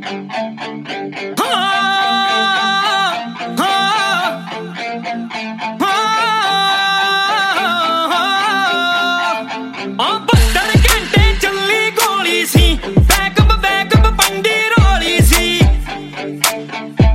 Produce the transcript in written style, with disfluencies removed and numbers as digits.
ਘੰਟੇ ਚੱਲੀ ਗੋਲੀ ਸੀ, ਬੈਕਅਪ ਪੰਡੀ ਰੋਲੀ ਸੀ।